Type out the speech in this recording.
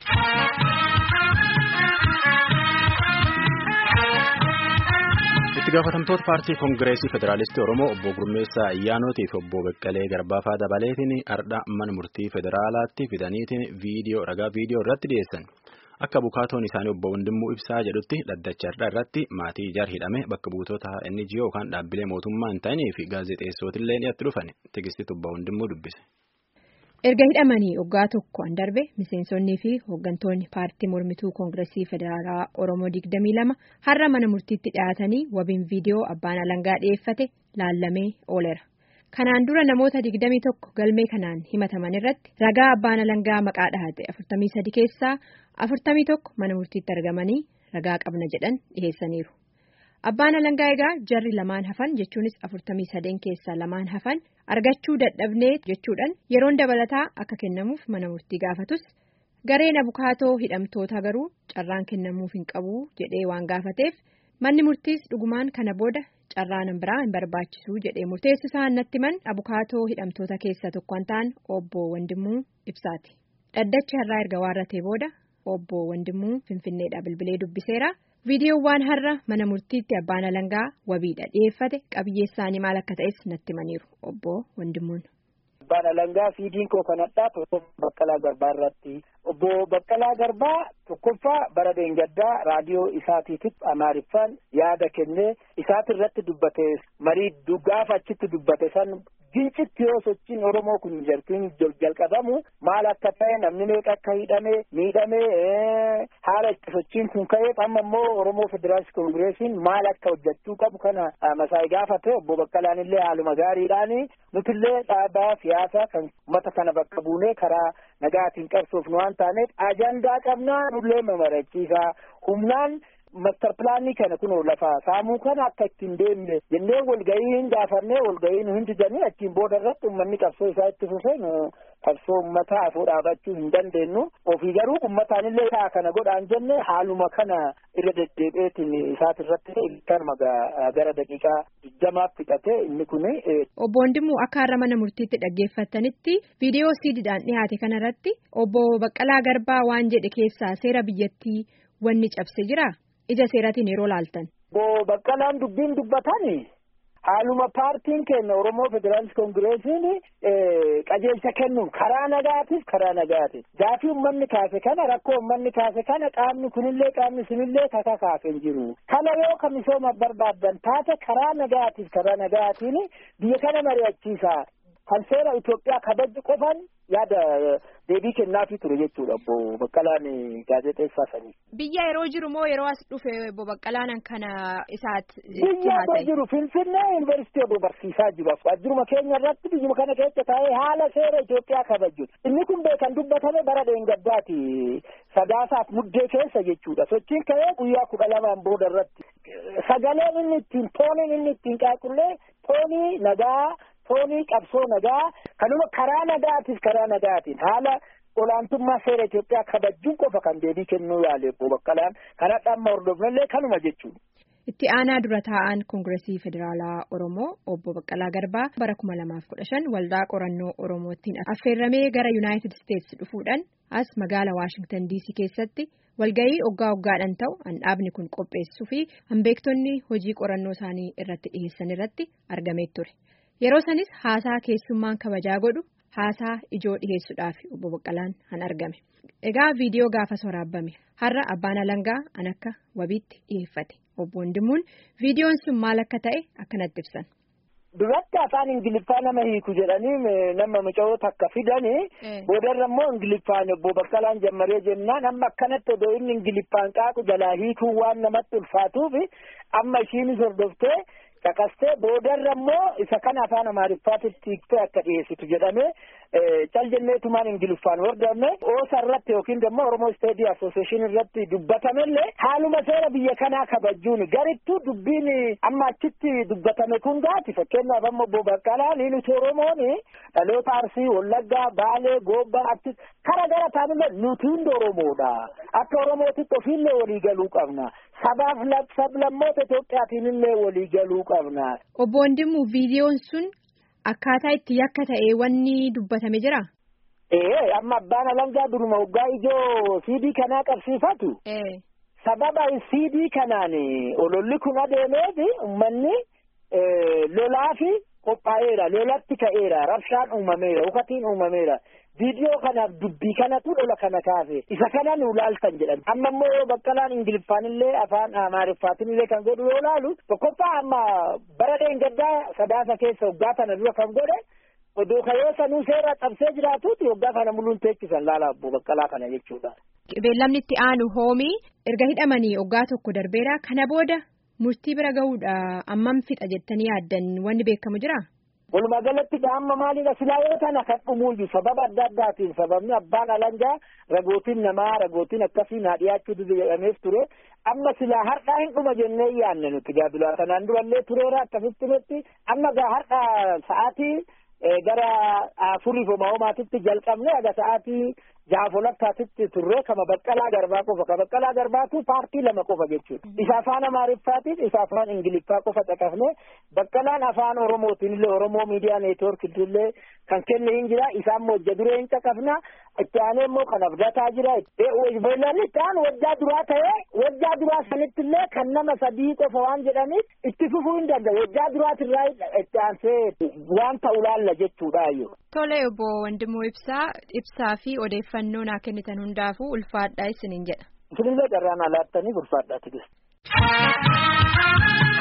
Itti gaafatamtoota paartii Koongireesii Federaalistii Oromoo obbo Gurmeessaa Ayyaanootii fi obbo Beqqalee Garbaa dabaleetiin ardha mana murtii federaalaatti fidaniitiin ragaa viidiyoo irratti dhiyeessan. Akka bukaatoon isaanii obbo Wandimuu Ibsaa jedhutti dhaddacha irratti maatii ijaar hidhame bakka buutota NGO yookaan dhaabbilee mootummaa hin ta'inii fi gaazexeessootillee dhiyaatti dhufan. Tigistitti obbo Wandimuu dubbise. Erga hidhamanii waggaa tokko darbe miseensonnii fi hooggantoonni paartii mormituu Koongireesii Federaalaa Oromoo 22 har'a mana murtiitti dhiyaatanii wabiin viidiyoo abbaan alangaa dhiyeeffate laallamee ooleera. Kanaan dura namoota 21 galmee kanaan himataman irratti ragaa abbaan alangaa maqaa dhahate 43 keessaa 41 mana murtiitti argamanii ragaa qabna jedhan dhiheessaniiru. Abbaan alangaa egaa jarri lamaan hafan jechuunis 43 keessaa lamaan hafan argachuu dadhabnee jechuudhaan yeroon dabalataa akka kennamuuf mana murtii gaafatus gareen abukaatoo hidhamtoota garuu carraan kennamuuf hin qabu jedhee waan gaafateef manni murtiis dhugumaan kana booda carraan biraa hin barbaachisu jedhee murteessu isaan natti himan abukaatoo hidhamtoota keessaa tokko kan ta'an obbo Wandimuu Ibsaati. Dhaddachi har'aa erga waarratee booda obbo Wandimuu Finfinneedhaa bilbilee dubbiseera. Viidiyoowwan har'a mana murtiitti abbaan alangaa wabiidha dhiyeeffate qabiyyee isaanii maal akka ta'es natti himaniiru obbo Wandimuun. Abbaan alangaa fiidiin koo kanadhaa tokko Baqqalaa Garbaa irratti obbo Baqqalaa Garbaa tokkoffaa bara deengaddaa raadiyoo isaatiitiif Amaariffaan yaada kennee isaati irratti dubbate marii gaafa achitti dubbate san gincitti yoo sochiin Oromoo kun jartiin jalqabamu maal akka ta'e namni meeqa akka miidhamee haala itti sochiin kun ka'eef amma immoo Oromoo Federaalist Koongireesiin maal akka hojjechuu qabu kana masaa'ii gaafate obbo Baqqalaan illee haaluma gaariidhaan nutillee dhaabaa siyaasaa kan uummata kana bakka buunee karaa nagaatiin qabsoofnu waan taaneef ajandaa qabnaa nullee mamarachiisaa humnaan master pilaanii kana kunoo lafa saamuu kana akka ittiin deemne jennee walgahii hin gaafannee walgahii nu hin didanii achiin booda irratti uummanni qabsoo isaa itti fufee nu qabsoo uummataa afur dhaabachuu hin dandeenyu ofii garuu uummataan illee isaa kana godhaan jenne haaluma kana irra deddeebi'eetiin isaati irratti kanuma gara daqiiqaa 20 fixate inni kun. Obbo Wandimuu akka har'a mana murtiitti dhaggeeffatanitti viidiyoo siidiidhaan dhiyaate kanarratti obbo Baqqalaa Garbaa waan jedhe keessaa seera biyyattii wanni cabse jira. Ija seeraatiin yeroo laaltan. Obbo Baqqalaan dubbiin dubbatani haaluma paartiin keenya Oromoo Federaalist Koongireesiin qajeelcha kennuun karaa nagaatiif gaafii uummanni kaase kana rakkoo uummanni kaase kana qaamni kunillee qaamni sunillee kaka kaase hin jiru. Kana yoo kamisooma barbaaddan taate karaa nagaatiin biyya kana mari'achiisa. Kan seera Itoophiyaa kabaju qofan yaada deebii kennaafii ture jechuudha obbo Baqqalaan gaazexeessaa sanii. Biyya yeroo jiru moo yeroo as dhufe obbo Baqqalaan kana isaati. Biyya yeroo jiru Finfinnee yuunivarsiitii obbo barsiisaa jiru waajjiruma keenya irratti biyyuma kana keessa taa'ee haala seera Itoophiyaa kabaju. Inni kun beekan dubbatame bara deengaddaati sadaasaaf muddee keessa jechuudha. Sochiin ka'ee guyyaa 12 booda irratti sagaleen inni ittiin tooniin inni ittiin qaaqullee toonii nagaa. Toonii qabsoo nagaa kanuma karaa nagaatiin haala olaantummaa seera Itoophiyaa kabajuun qofa kan deebii kennuu yaale obbo Baqqalaan kana dhamma hordofnellee kanuma jechuudha. Itti aanaa dura taa'an Koongireesii Federaalaa Oromoo obbo Baqqalaa Garbaa bara 2015 waldaa qorannoo Oromootiin affeerramee gara Yuunaayitid Isteetsi dhufuudhaan as magaala Waashingtan DC keessatti walgahii waggaadhaan ta'u dhaabni kun qopheessuu fi hanbeektonni hojii qorannoo isaanii irratti dhiyeessan irratti argamee ture. Yeroo sanis haasaa keessummaan kabajaa godhu haasaa ijoo dhiheessuudhaaf obbo Baqqalaan han argame. Egaa viidiyoo gaafas waraabame har'a abbaan alangaa an akka wabiitti dhiyeeffate. Obbo Wandimuun viidiyoon sun maal akka ta'e akkanatti ibsan. Duratti afaan Ingiliffaa nama hiiku jedhanii nama mucaa'oota akka fidanii boodarra immoo Ingiliffaan obbo Baqqalaan jammaree jennaan amma akkanatti odoo inni Ingiliffaan qaaqu jalaa hiikuu waan namatti ulfaatuuf amma ishiinis hordoftee. Kakastee boodarra immoo isa kana afaan Amaariffaatitti hiiktee akka dhiyeessitu jedhamee cal jenneetumaan Ingiliffaan hordofne oosa irratti yookiin immoo Oromoo Isteedii Asooseeshinii irratti dubbatamellee haaluma seera biyya kanaa kabajuun garittuu dubbiin amma achitti dubbatame kun gaati fakkeenyaaf amma obbo Baqqalaan nuti Oromoon dhaloota Arsii, Wallaggaa, Baalee, Goobbaa achi kara gara taanillee nuti hundi Oromoodha. Akka Oromootitti ofiillee walii galuu qabna. Sabaaf sablammoota Itoophiyaatiin illee walii galuu qabna. Obbo Wandimuu viidiyoon sun akkaataa itti yakka ta'e wanni dubbatame jira? Amma abbaan alangaa duruma waggaa ijoo CD kanaa qabsiifatu. Sababa CD kanaan ololli kun adeemeefi uummanni lolaa fi qophaa'eera, lolatti ka'eera, rabshaan uumameera, ukatiin uumameera. Viidiyoo kanaaf dubbii kanatu lola kana kaase. Isa kana nu laaltan jedhan. Amma immoo Baqqalaan Ingiliffaanillee afaan Amaariffaatinillee kan godhu yoo laalu tokkoffaa amma bara dheengaddaa sadaasa keessa waggaa kana dura kan godhe odoo kayoo sanuu seera qabsee jiraatuuti waggaa kana muluun teechisan laala obbo Baqqalaa kana jechuudha. Beellamni itti aanu hoomii erga hidhamanii waggaa tokko darbeera kana booda murtii bira gahuudha ammam fixa jettanii yaaddan wanni beekamu jira? Walumaa galatti amma maalidha silaa yoo tana kan dhumuuyyuu sababa adda addaatiin sababni abbaan alangaa ragootiin namaa ragootiin akkasii naa dhiyaachuutu jedhameef ture amma silaa har'aa hin dhuma jennee yaanne nuti gaabilaa kanaan durallee tureera akkasitti nutti amma gaa har'aa sa'aatii gara afurii homaatitti jalqabne aga sa'aatii jaafolakkaatitti turre kama Baqqalaa Garbaa qofa ka Baqqalaa Garbaatu paartii lama qofa jechuudha. Isa afaan Amaariffaatiin isa afaan Ingiliffaa qofa caqafne Baqqalaan afaan Oromootiin illee Oromoo miidiyaa neetwoorkiillee kan kenne hin jira isaan hojja duree hin caqafna itti aanee immoo kan abdataa jira. Beellanni ta'an waggaa duraa ta'ee waggaa duraa sanitti illee kan nama sadii qofa waan jedhaniif itti fufuu hin danda'u waggaa duraatirraa itti aansee waan ta'u laalla jechuudha. Tole obbo Wandimmoo ibsaa fi odeeffannoo naa kennitan hundaafuu ulfaadhaa isiniin jedha. Isinillee carraan alaattanii ulfaadhaa tigis.